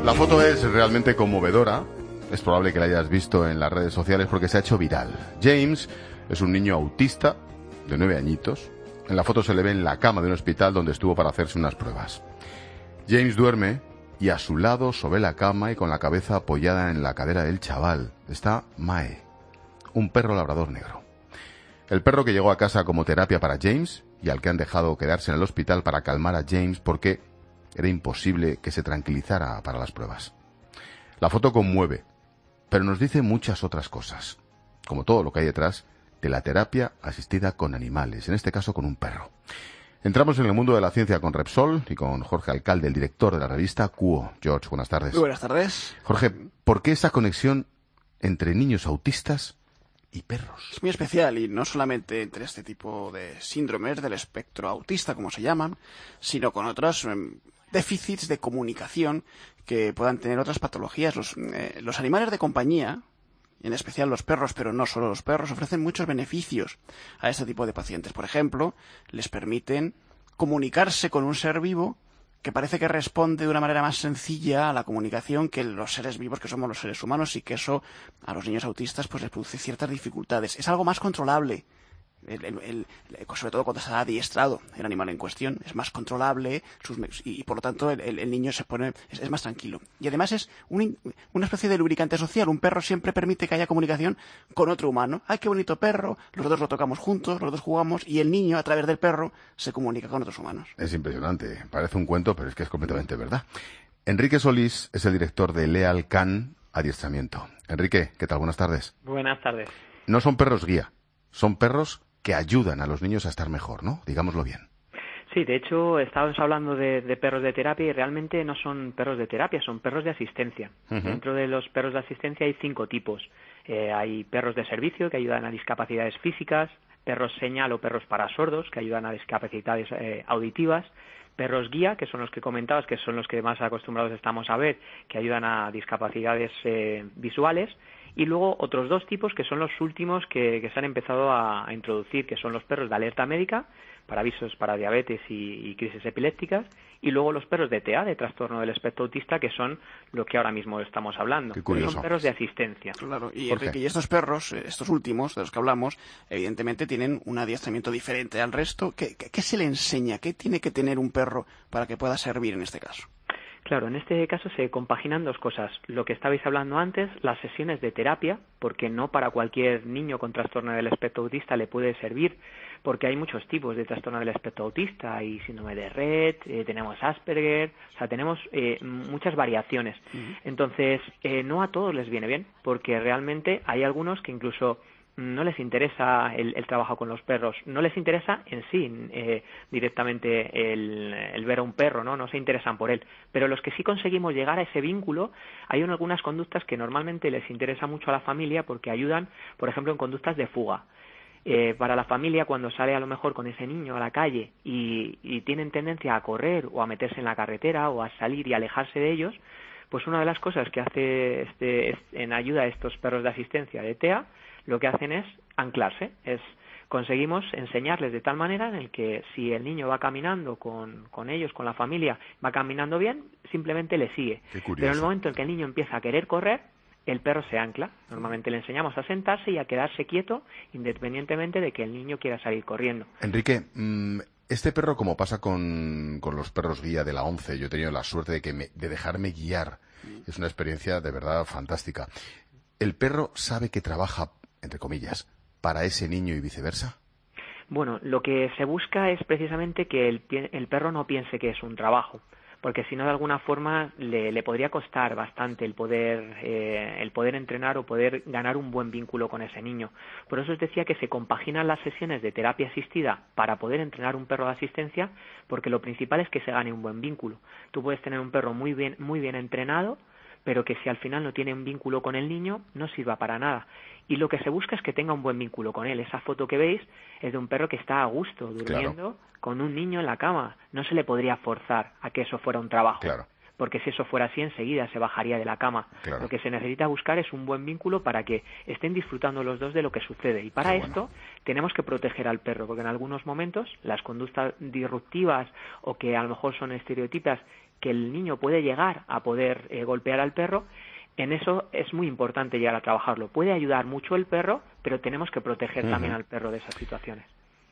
La foto es realmente conmovedora. Es probable que la hayas visto en las redes sociales porque se ha hecho viral. James es un niño autista de 9 añitos. En la foto se le ve en la cama de un hospital donde estuvo para hacerse unas pruebas. James duerme y a su lado, sobre la cama y con la cabeza apoyada en la cadera del chaval, está Mae, un perro labrador negro. El perro que llegó a casa como terapia para James y al que han dejado quedarse en el hospital para calmar a James porque era imposible que se tranquilizara para las pruebas. La foto conmueve, pero nos dice muchas otras cosas, como todo lo que hay detrás de la terapia asistida con animales, en este caso con un perro. Entramos en el mundo de la ciencia con Repsol y con Jorge Alcalde, el director de la revista Cuo. George, buenas tardes. Muy buenas tardes. Jorge, ¿por qué esa conexión entre niños autistas y perros? Es muy especial y no solamente entre este tipo de síndromes del espectro autista, como se llaman, sino con otros déficits de comunicación que puedan tener otras patologías. Los animales de compañía, en especial los perros, pero no solo los perros, ofrecen muchos beneficios a este tipo de pacientes. Por ejemplo, les permiten comunicarse con un ser vivo que parece que responde de una manera más sencilla a la comunicación que los seres vivos que somos los seres humanos, y que eso a los niños autistas pues les produce ciertas dificultades. Es algo más controlable. Sobre todo cuando está adiestrado el animal en cuestión, es más controlable y por lo tanto el niño es más tranquilo. Y además es una especie de lubricante social. Un perro siempre permite que haya comunicación con otro humano. ¡Ay, qué bonito perro! Los dos lo tocamos juntos, los dos jugamos, y el niño a través del perro se comunica con otros humanos. Es impresionante, parece un cuento, pero es que es completamente verdad. Enrique Solís es el director de Leal Can Adiestramiento. Enrique, ¿qué tal? Buenas tardes. Buenas tardes. No son perros guía, son perros que ayudan a los niños a estar mejor, ¿no? Digámoslo bien. Sí, de hecho, estábamos hablando de perros de terapia y realmente no son perros de terapia, son perros de asistencia. Dentro de los perros de asistencia hay 5 tipos. Hay perros de servicio que ayudan a discapacidades físicas, perros señal o perros para sordos que ayudan a discapacidades auditivas, perros guía, que son los que comentabas, que son los que más acostumbrados estamos a ver, que ayudan a discapacidades visuales. Y luego otros 2 tipos que son los últimos que se han empezado a introducir, que son los perros de alerta médica, para avisos para diabetes y crisis epilépticas, y luego los perros de TEA, de trastorno del espectro autista, que son lo que ahora mismo estamos hablando. Qué curioso. Son perros de asistencia. Claro, y Enrique, y estos perros, estos últimos de los que hablamos, evidentemente tienen un adiestramiento diferente al resto. ¿Qué se le enseña? ¿Qué tiene que tener un perro para que pueda servir en este caso? Claro, en este caso se compaginan 2 cosas. Lo que estabais hablando antes, las sesiones de terapia, porque no para cualquier niño con trastorno del espectro autista le puede servir, porque hay muchos tipos de trastorno del espectro autista. Hay síndrome de Rett, tenemos Asperger, o sea, tenemos muchas variaciones. Entonces, no a todos les viene bien, porque realmente hay algunos que incluso no les interesa el trabajo con los perros, no les interesa en sí directamente el ver a un perro, no se interesan por él, pero los que sí conseguimos llegar a ese vínculo, hay algunas conductas que normalmente les interesa mucho a la familia porque ayudan, por ejemplo, en conductas de fuga. Para la familia, cuando sale a lo mejor con ese niño a la calle y tienen tendencia a correr o a meterse en la carretera o a salir y alejarse de ellos, pues una de las cosas que hace en ayuda a estos perros de asistencia de TEA, lo que hacen es anclarse, conseguimos enseñarles de tal manera en el que si el niño va caminando con ellos, con la familia, va caminando bien, simplemente le sigue. Pero en el momento en que el niño empieza a querer correr, el perro se ancla. Normalmente le enseñamos a sentarse y a quedarse quieto, independientemente de que el niño quiera salir corriendo. Enrique, este perro, como pasa con los perros guía de la ONCE, yo he tenido la suerte de dejarme guiar. Es una experiencia de verdad fantástica. ¿El perro sabe que trabaja, entre comillas, para ese niño y viceversa? Bueno, lo que se busca es precisamente que el perro no piense que es un trabajo, porque si no, de alguna forma le podría costar bastante el poder entrenar o poder ganar un buen vínculo con ese niño. Por eso os decía que se compaginan las sesiones de terapia asistida para poder entrenar un perro de asistencia, porque lo principal es que se gane un buen vínculo. Tú puedes tener un perro muy bien entrenado, pero que si al final no tiene un vínculo con el niño, no sirva para nada. Y lo que se busca es que tenga un buen vínculo con él. Esa foto que veis es de un perro que está a gusto, durmiendo con un niño en la cama. No se le podría forzar a que eso fuera un trabajo. Claro. porque si eso fuera así enseguida se bajaría de la cama. Claro. Lo que se necesita buscar es un buen vínculo para que estén disfrutando los dos de lo que sucede, y para esto tenemos que proteger al perro, porque en algunos momentos las conductas disruptivas o que a lo mejor son estereotipas que el niño puede llegar a poder golpear al perro, en eso es muy importante llegar a trabajarlo. Puede ayudar mucho el perro, pero tenemos que proteger también al perro de esas situaciones.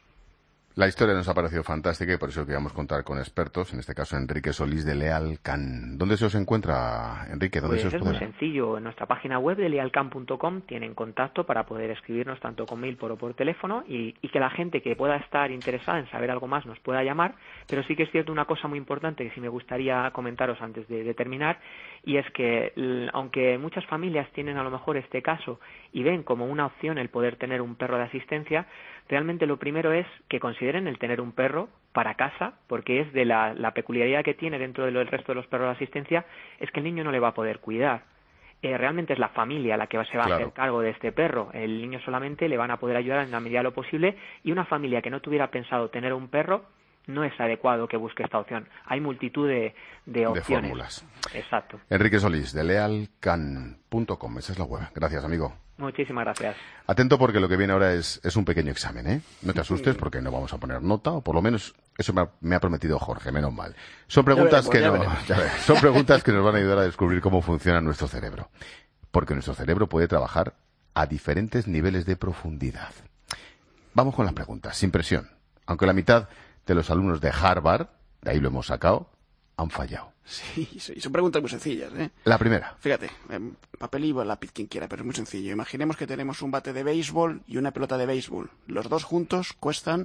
La historia nos ha parecido fantástica y por eso queríamos contar con expertos, en este caso Enrique Solís de Leal Can. ¿Dónde se os encuentra, Enrique? ¿Dónde se os es puede muy sencillo. En nuestra página web de lealcan.com tienen contacto para poder escribirnos tanto con mail o por teléfono y que la gente que pueda estar interesada en saber algo más nos pueda llamar. Pero sí que es cierto una cosa muy importante que sí me gustaría comentaros antes de terminar, y es que aunque muchas familias tienen a lo mejor este caso y ven como una opción el poder tener un perro de asistencia, realmente lo primero es que consideren el tener un perro para casa, porque es de la peculiaridad que tiene dentro del resto de los perros de asistencia, es que el niño no le va a poder cuidar. Realmente es la familia la que se va a hacer cargo de este perro. El niño solamente le van a poder ayudar en la medida de lo posible, y una familia que no tuviera pensado tener un perro, no es adecuado que busque esta opción. Hay multitud de opciones. De fórmulas. Exacto. Enrique Solís, de lealcan.com. Esa es la web. Gracias, amigo. Muchísimas gracias. Atento, porque lo que viene ahora es un pequeño examen, ¿eh? No te asustes, porque no vamos a poner nota, o por lo menos eso me ha prometido Jorge, menos mal. Son preguntas son preguntas que nos van a ayudar a descubrir cómo funciona nuestro cerebro. Porque nuestro cerebro puede trabajar a diferentes niveles de profundidad. Vamos con las preguntas, sin presión. Aunque la mitad de los alumnos de Harvard, de ahí lo hemos sacado, han fallado. Sí, son preguntas muy sencillas, ¿eh? La primera. Fíjate, papel y lápiz, quien quiera, pero es muy sencillo. Imaginemos que tenemos un bate de béisbol y una pelota de béisbol. Los dos juntos cuestan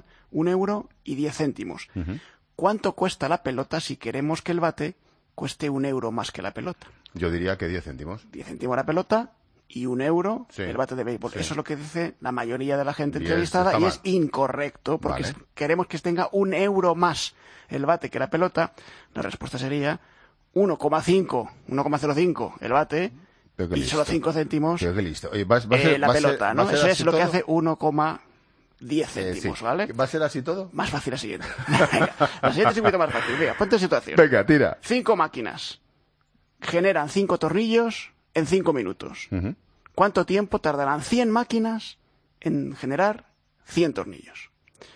1,10 €. ¿Cuánto cuesta la pelota si queremos que el bate cueste 1 euro más que la pelota? Yo diría que 10 céntimos. 10 céntimos la pelota y 1 euro el bate de béisbol. Sí. Eso es lo que dice la mayoría de la gente entrevistada, y es incorrecto, porque queremos que tenga 1 euro más el bate que la pelota. La respuesta sería 1,05 el bate y solo 5 céntimos Oye, la pelota, ¿no? Eso es lo que hace 1,10 céntimos, ¿vale? ¿Va a ser así todo? Más fácil la siguiente. Venga, la siguiente es un poquito más fácil. Venga, ponte en situación. Venga, tira. 5 máquinas generan 5 tornillos en 5 minutos. ¿Cuánto tiempo tardarán 100 máquinas en generar 100 tornillos?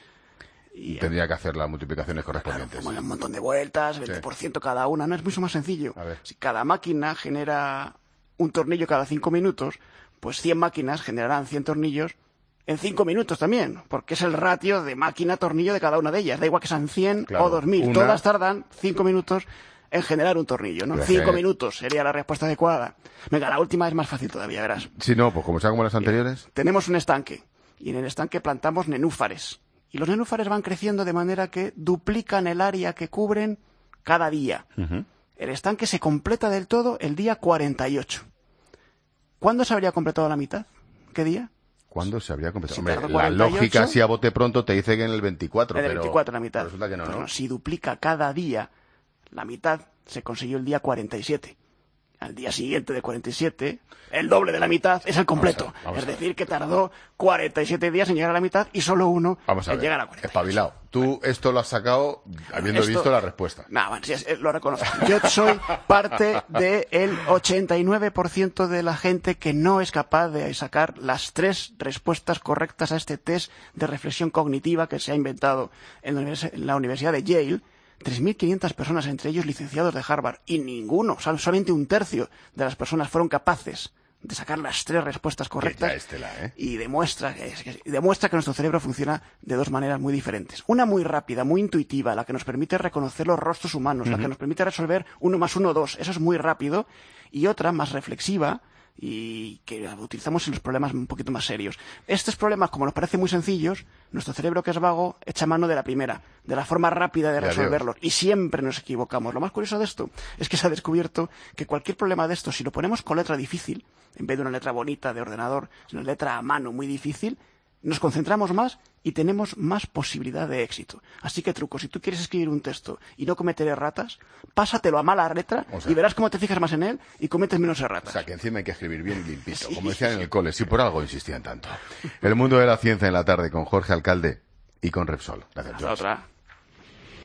Tendría que hacer las multiplicaciones correspondientes. Claro, un montón de vueltas, 20% cada una. No, es mucho más sencillo. Si cada máquina genera un tornillo cada 5 minutos, pues 100 máquinas generarán 100 tornillos en 5 minutos también, porque es el ratio de máquina-tornillo de cada una de ellas. Da igual que sean 100 o 2000. Todas tardan 5 minutos en generar un tornillo, ¿no? 5 minutos sería la respuesta adecuada. Venga, la última es más fácil todavía, verás. Si no, pues como sea como las anteriores. Tenemos un estanque, y en el estanque plantamos nenúfares. Y los nenúfares van creciendo de manera que duplican el área que cubren cada día. El estanque se completa del todo el día 48. ¿Cuándo se habría completado la mitad? ¿Qué día? ¿Cuándo se habría completado? Si Hombre, la lógica, si a bote pronto, te dice que en el 24. En el 24 la mitad. Resulta que no, ¿no? Si duplica cada día la mitad, se consiguió el día 47. Al día siguiente de 47, el doble de la mitad es el completo. Es decir, que tardó 47 días en llegar a la mitad y solo uno en llegar a 48. Espabilado. Tú esto lo has sacado habiendo visto la respuesta. No, bueno, sí, lo reconozco. Yo soy parte del 89% de la gente que no es capaz de sacar las 3 respuestas correctas a este test de reflexión cognitiva que se ha inventado en la Universidad de Yale. 3.500 personas, entre ellos licenciados de Harvard, y ninguno, solamente 1/3 de las personas fueron capaces de sacar las 3 respuestas correctas. Y demuestra que nuestro cerebro funciona de 2 maneras muy diferentes. Una muy rápida, muy intuitiva, la que nos permite reconocer los rostros humanos, la que nos permite resolver 1 más 1, 2. Eso es muy rápido. Y otra más reflexiva, y que utilizamos en los problemas un poquito más serios. Estos problemas, como nos parecen muy sencillos, nuestro cerebro, que es vago, echa mano de la primera, de la forma rápida de resolverlos, y siempre nos equivocamos. Lo más curioso de esto es que se ha descubierto que cualquier problema de estos, si lo ponemos con letra difícil, en vez de una letra bonita de ordenador, sino una letra a mano muy difícil, nos concentramos más y tenemos más posibilidad de éxito. Así que, truco, si tú quieres escribir un texto y no cometer erratas, pásatelo a mala letra, y verás cómo te fijas más en él y cometes menos erratas. O sea, que encima hay que escribir bien limpito, como decían en el cole, si por algo insistían tanto. El mundo de la ciencia en la tarde con Jorge Alcalde y con Repsol. Gracias, George. Hasta otra.